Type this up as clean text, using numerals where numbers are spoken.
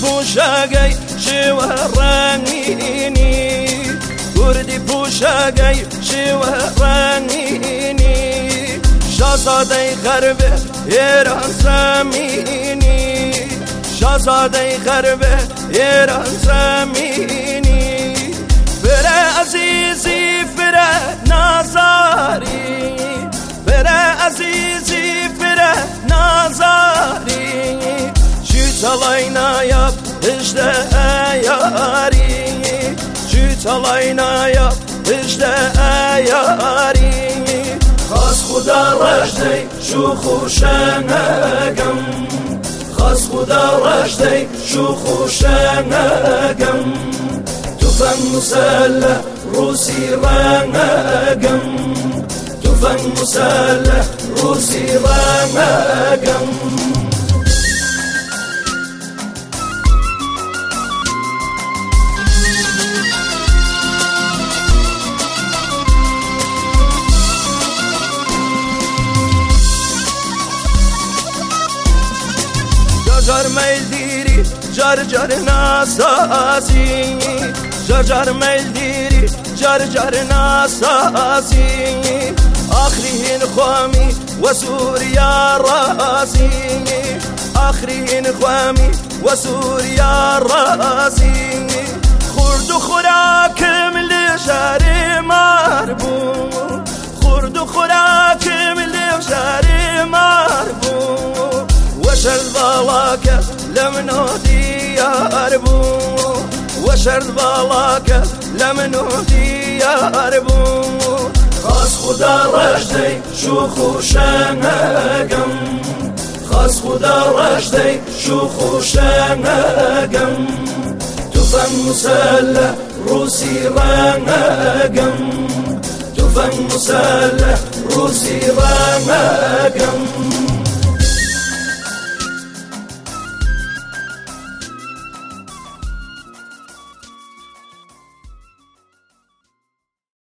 پوشاگی شیوه رنگینی کردی پوشاگی شیوه رنگینی شاهزاده غرب ایران زمینی شاهزاده غرب ایران زمینی بره عزیزی بره نازاری بره عزیزی بره نازاری چاlayna yap işte yari çalayna yap işte yari خاص خدا رشدی شو خوشنگم خاص خدا رشدی شو خوشنگم تفن مسلح روسی رنگم تفن مسلح روسی رنگم جار میل دیری جار جار ناسازی جار میل دیری جار ناسازی آخرین خوامی و سوریا رازی آخرین خوامی و سوریا رازی خورد و خوراکم لجار مربو خورد و خوراکم لجار مربو وشرد بالاك لمنو ديار بو وشرد بالاك لمنو ديار بو خاص خدا رشدي شو خوشنگم خاص خدا رشدي شو خوشنگم تفن مسلح روسي رنگم تفن مسلح روسي رنگم